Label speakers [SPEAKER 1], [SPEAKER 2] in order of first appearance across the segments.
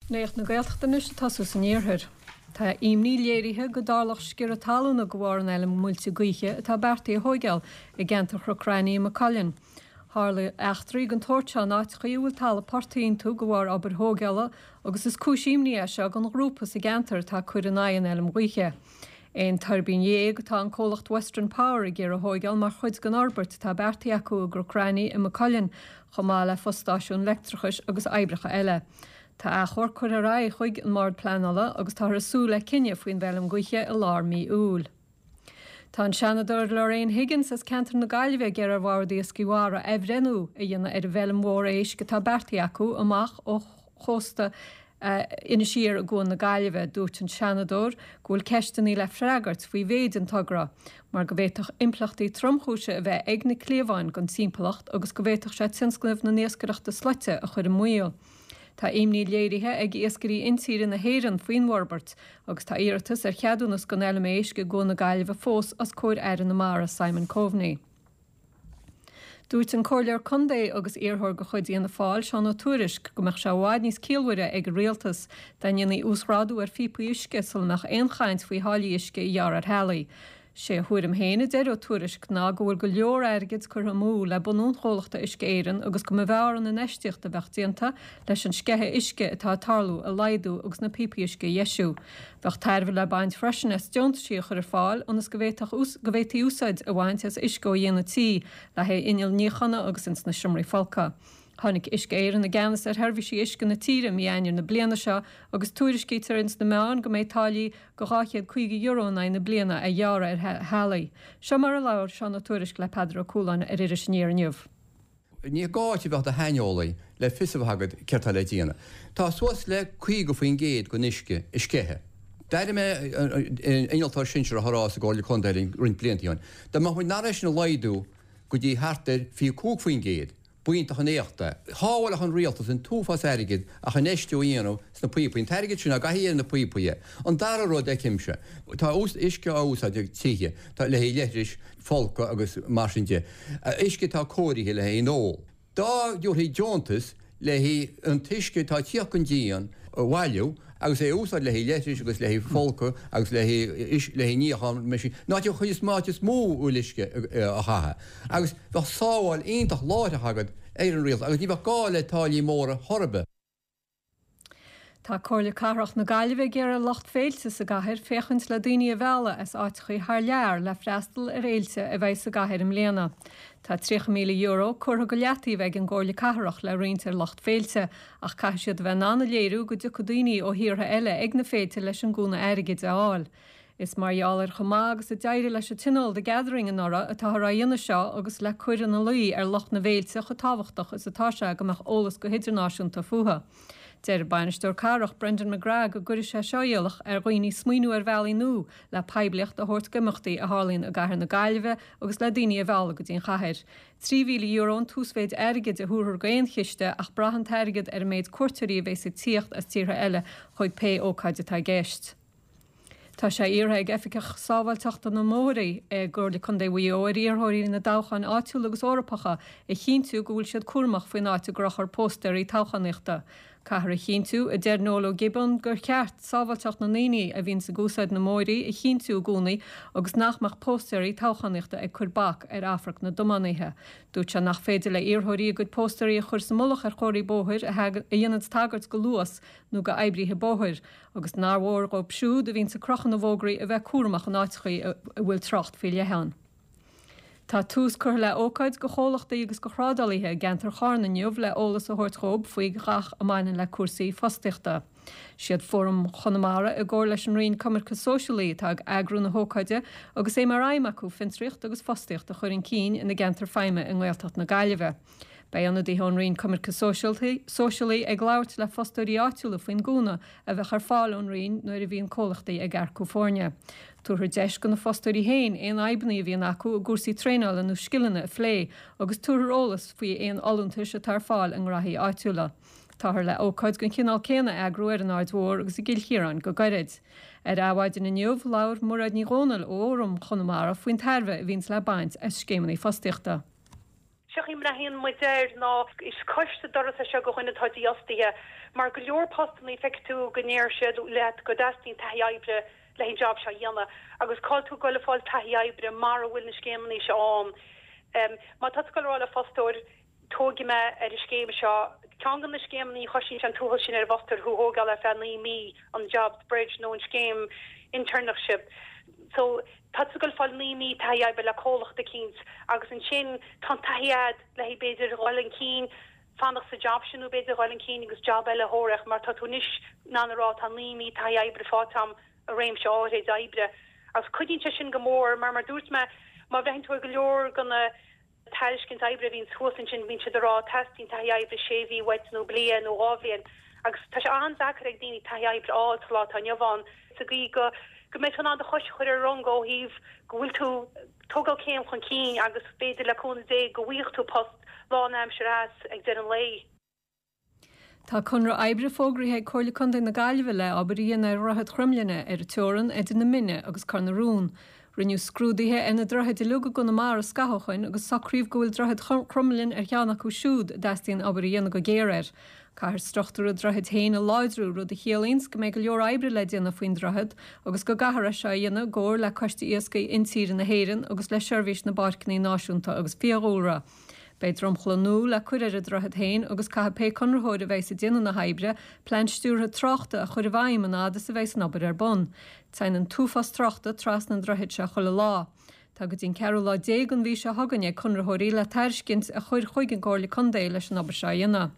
[SPEAKER 1] Néocht na Gaeltachtanis tasú san níorthir. Tá imní léirithe go dálach sciar a talún na gohhain eile múlta gaoiche atá bertaí a thóigeal I gceantar chrucrainní a Callan. Hála eachtraí an tóirte náit chuúil talla partaín tú go bhhar aber thógeala agus is cúisíimní se an grúpa sa gceantar tá chuir an éan eile gaoiche. Ein tarbín éag tá an cólacht Western Power I ggéar a thóigeal mar chuid gan Albert tá bertaí acu gur Ucrainní a Callan chomá le fostáisiún leictrachas agus eibrecha eile. Tá a chóir chuir a ra chuig an mard planala agus tá rasú le cinenne faoin bhelum gaoiche I lár mí úl. Tá an seanador Lorraine Higgins as cantar na Gaillimhe gur ar bhhardaí a sciúhara ehrenú a dhéanana ar bhelum mór éis go tá bertaí acu amach ó chósta ina siar a gún na Gaillimhe dúirt an seanador gúil ceisteannaí le freagart faoi bhéad an tugra, mar go bhhéiteach implachtaí tromchúise a bheith ag na cléomháin gan timpplacht agus go bhhéiteach sé tinscnamh na níoscareachta sluite a chur an muil. Tá imní léirithe ag iascarí insíre na héan faoin Warbert agus tá iartas ar cheadúnas go eile mééis go gún na Gaillimhe fós as cóir ar na mara Simon Coveney. Dúirt an cóirlear Condé agus iarthir go chuidí an na fáil seán ó túrisc go meach se bháid níos cíalhuire ag réaltas daine úsráú ar fipaí isce sul nach aonchaint faoi hálaí isce I dhear ar helaí. sé thuairim héine deir ó túrisc ná go bhfuil go leor airgid chur mú le bunún cholaachta isce éireann agus go bhhar an na neisteocht a bhechttíanta leis an scethe isce atá tarlú a laidú agus na pipi isce Jeisiú. Bhecht tairmh le baint freisin as Jonesí chur ar fáil anas go bhhétaí úsáid a bhaint as iscó dhéana tí le hé inil níochanna agus ins na siomraí falca. Tháinig isce éireann na gceannas ar theirbhí isce na tíre míainear na bliana seo agus túriscítar ins na meán go méid tálaí go €50 na bliana a dheara ar helaí. Seo mar a leabhar seán na túrisc le Pedro Cúlan ar iris níorniuh.
[SPEAKER 2] Ní gáiti bhecht a heineolaí le fisamhagad ceirtá le díana. Tá suas le chuig go faoin géad go nisce iscethe. Dair me inaltá sinsear a thrás a gáil chundéiring rint bliantíán. Tá má chuin náréis na laidú go dtí hartar fiú cúg faoin géad. Buint an éachta. Háil an rialtas an túfas airigid a chan neistú íanú sna puipuin. Tarigid sinna gahéar na puipuie. An dar rud ag cimse. Tá isce áús a tíe, tá le hé leitris folca agus marsinte. Isce tá cóirithe le hé nóil. Dá dúirthaí Joantas le hí an tuisce tá tíoch an díon bhhailú agus é úsáid le hí leitris agus le hí folca agus le hí níochan meisi. Náidir chuis máis mó ulisce a chathe. Agus bheith sáháil aonach láite hagad ar an rialtas, agus ní bheith gá le táilí móra thorbe.
[SPEAKER 1] Tá cóirle carach na Gaillimhe gur a locht féilte sa gahir féchans le daoine a bhela as áitichaí thar lear le freastal a réilte a bheith sa gahir am léana. Tá €3,000,000 chutha go leataí bheith an cóirle carach le riontar locht féilte ach caiisiad bheith nána léirú go dtí daoine ó thíortha eile ag na féite leis an gúna airigid a fháil. Is marall ar chomá agus a deirir leis a tinál de gathering an nora atá ra dhéana seo agus le cuir an na luí ar locht na bhéilte go táhachtach is atáise go meach ólas go hidirnáisiúnta fuha. Deir bainisteúr carach Brendan McGrath go gurir sé seoíalach ar roioine smuoinú ar bhealaí nó le pebliacht a thuirt gomachtaí a hálíonn a gahar na Gaillimhe agus le daoine a bhela go dtíon chathair. €3,000 túsféid airgid a thuair gaon chiiste ach brahan tairgid ar méid cuairtaí a bheith sa tíocht as tíortha eile chuid pe ócaid atá géist. Tá sé iartha ag efficach sábhailteachta na móraí gur le chundé bhuií íorthirí na dáchan áitiúil agus orpacha I chinntiú go bhfuil siad cuamach faoin áite grachar póster í táchaníochta. Cahar a chinntiú a deir nóla Gibbon gur ceart sábhailteach na naoine a bhíonn sa gúsáid na móraí I chinntiú gúnaí agus nachmach póster í táchaníochta ag churbach ar Afraic na dománaithe. Dúirt se nach féidir le íorthirí a go pósterí a chur sa mulach ar choirí bóthir a dhéanad tagart go luas nó go eibrithe bóthir agus námhór go psiúd a bhíonn sa crochan na bhógraí a bheith cuamach an áitichaí a bhfuil trocht fi lehan. Tá tús chur le ócaid go chólachtaí agus go chrádalaithe gentar chána nniuh le ólas a thuirtrób faoi gach a mainan le cuasaí fostiachta. Siad fóm chonamara a ggóir leis an rion Cumarcha Socialaí tá agrú na hócaide agus é mar aimime acu fintricht agus fostiachta chuir an cín ina gentar feime in Gaeltacht na Gaillimhe. Bei anna dí hon rion Cumarcha Socialaí ag labhairt le fostóirí áitiúla faoin gúna a bheith ar fáil ón rion nuair a bhíon cólachtaí ag Gar California. Túair deis go na fostóirí héin éon aibnaí bhíon acu a gúsaí tréála nó scilanna a phlé agus túair ólas faoi éon alúntais a tar fáil an rathí áitiúla. Táthar le ócaid gon cinál céna agrú ar an áidmhór agus I gcíilchéaran go gairid. Ar áhaidin na nniuh labhar murad ní ghónal ó orm chonamara faoin tairmhe a bhíonn le baint as scéimnaí fostiachta.
[SPEAKER 3] Seachim na hyn mwy der na is coiste doras a se go chuine todí ostia mar go leor postní feú gnéir se le go dastín tahiaibre le hin job se dhéanana agus call tú goile fáil tahiaibre mar bhfuil na scéimní se am má tá gorála fostóir tógi me ar is scéim seo teangan na scéimní chosin an túhol sin ar bostar thuógal a fannaí mí an jobs bridge nó an scéim internship so Tatsugol fal nimi tahiai be la kolach de kins agus an sin tan tahiad le hi beidir rollen keen fanach sa job sin beidir rollen keen agus job ele horech mar tatunis nanará tan nimi tahiai bre fatam a réim se áre daibre as kudin sin gomor mar dús me ma vein to goor gonna talkin daibre vín sosin sin vín se rá testin tahiai bre sévi wet no blia no ávien agus ta an zakar dini tahiai bre all lá tan jovan sa go go me an de chois chuir rongo híh gohfuil tú togal céim chun cí agus féidir leúna dé gohuiocht tú post láam se as ag de an lei.
[SPEAKER 1] Tá chunra ebre fógrathe choirla chun na gaiileh le aber íon ar rothad chrumlenne ar a teoran idir na mine agus carnarún. Rinneú scrúdaithe ina drohead de luga go na mar a scathchain agus sacríomh gohfuil drohead crumlinn ar cheannach chu siúd deistíon aber dhéana go géir. Cair strachtú a drohead héine láidrú rud a chéalíns go méid go leor ebre le déanana faoin drohead agus go gahar se dhéana ggóir le coiste iasca intíir na héireann agus le seirbhís na barcaní náisiúnta agus fiaghóra. Beidir romchlanú le cuiir a drohead héin agus cathe pe conrathóid a bheits a déanana na haibre pleintstúrtha trochta a chuir a bhaimmaná sa bheits nabar ar bon. Tein an túfas trochta tras na drohead se chola lá. Tá go dtín ceú lá dégan bhí se haganne conrathóirí le teircint a chuir chuigan gáirla condé leis an nabar se dhéana.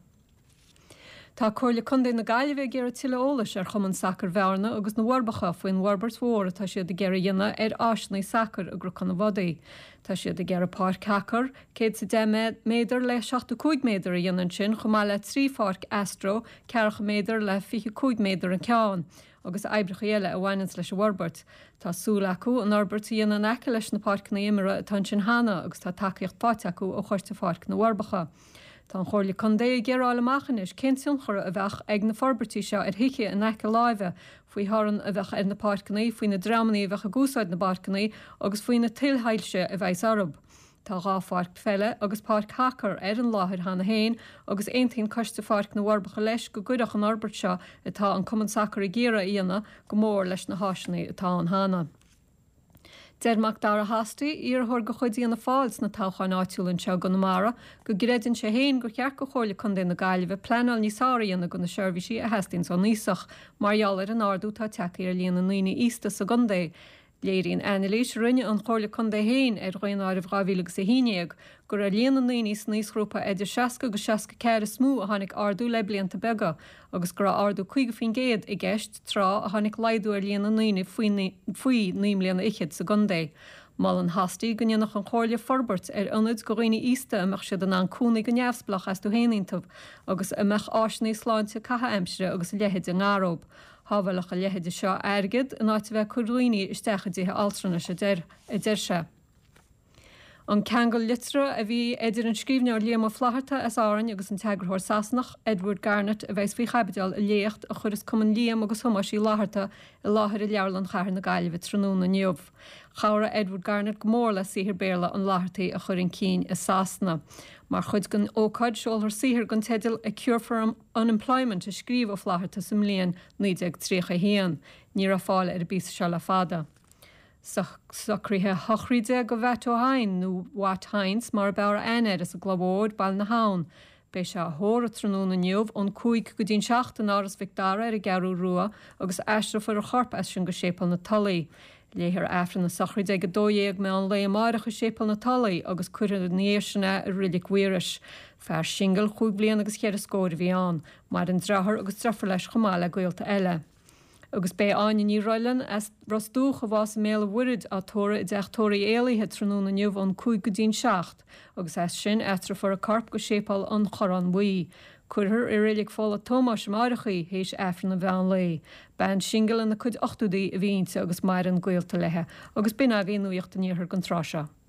[SPEAKER 1] Tá choirla chundé na gaiileh ggéar tiile ólas ar chumann sacr bhearna agus na warbacha faoin Warbert Mhór tá siad a ggéir dhéanana ar áisnaí sacr a gruchan na bhadaí. Tá siad a ggéar pár cachar, céad sa 10 méidir le 65 méidir a dhéanaan sin chumá le 3 fárc Astro, 4 méidir le 25 méidir an ceáin, agus eibrecha eile a bhhainans leis Warbert. Tá súla acu an Norbert a dhéanaan eice leis na párc na imire a tan sin hana agus tá takeíocht páte acu ó chuirte fárc na warbacha. Tá choirla chundé ggérála machanis cinan chur a bheith ag na forbertí seo ar hiiche in eice láimhe faoi háran a bheith ar na páircaní faoin na dramaní a bheith a gúsáid na barcaní agus faoin na tilhailse a bheith arab. Tá gá fárc felle agus pár cachar ar an láthir hana héin agus aontainn coiste fárc na warbacha leis go gcuideach an Norbert seo atá an cumann sacr a ggéire íana go mór leis na háisinaí atá an hana. Dermach dar a hastaí íorthir go chuidí na fáils na táchain áitiúlann seo go namara, go gréidann sé héin go chear go choirla chun na gaiileh pleanal níosáíanana go na seirbhísí a heistinn san níosach, marheallar an ardú tá teaí ar líana naoine ísta sa gundé. Léiríonn Annalise rinne an choirla chundé héin ar roiáir bhráhílag sa híineag, gur a líana naoine níosgrúpa idir 60 go 64 smú a tháinig ardú le blianta bega, agus gur ardú 55 i gceist trá a tháinig leidú ar líana naoine faoi níomlíana ichead sa gundé. Mal an hastaí go dhéanach an choirla forbert ar ionad go roioine ísta amach siad an cúnaigh go neamhsplach as tú héanaintamh agus amach áisnaí sláinte catha aimsire agus lehéid an gáróp. Hábhailach a lehéide seo airgid an áit bheith chuúine isteachadíthe altranna se idir se. An ceangal litre a bhí idir an scríbneir líam flaharta as árainn agus an teagrathir Sasnach Edward Garnett a bheits fao chabedeal a léocht a churas cuman líam agus thumasí láharta i láthir i leabharlan chahar na gaiileh tróna neomh. Chara Edward Garnett go mór le sihir béla an láhartaí a chuirn cín i Sasna. Mar chud gan ócáid seolthar sihir gan teidir a Cure for Unemployment a scríb ó flaharta sam líon 19 ní a fáil ar a bís se le fada. Sacríthe thochríide go bheith ó hain nó Wat Hines mar bear aine as a glabóid ball na hán. Bei se thóra tróna neomh ón 5 go dtín 16 áras Victoria ar a gearú rua agus eistrafar a chorp as sin go sépal na talaí. Léhir efran na sacríide go dóéag me an le marach go sépal na talaí agus cuiir níosna a rilik cuiris. Fear single 5 blian agus chéir a scóir bhí an, mar an drahar agus strafar leis chomála goilta eile. Agus bé aine ní roilan as rostúcha bhás méle wurid a tóra i d deachtóirí éalaithe tróna neomh an 5 go dtín 6, agus as sin eistrafar a carp go sépal an choran buí. Cuirthir i rilik fála Thomas Marachaí hééis efran na bhean lei. Ben single in na chud 8údaí a bhínte agus mar an goilta lethe, agus bin a bhíonúocht a níorthar gan tráseo.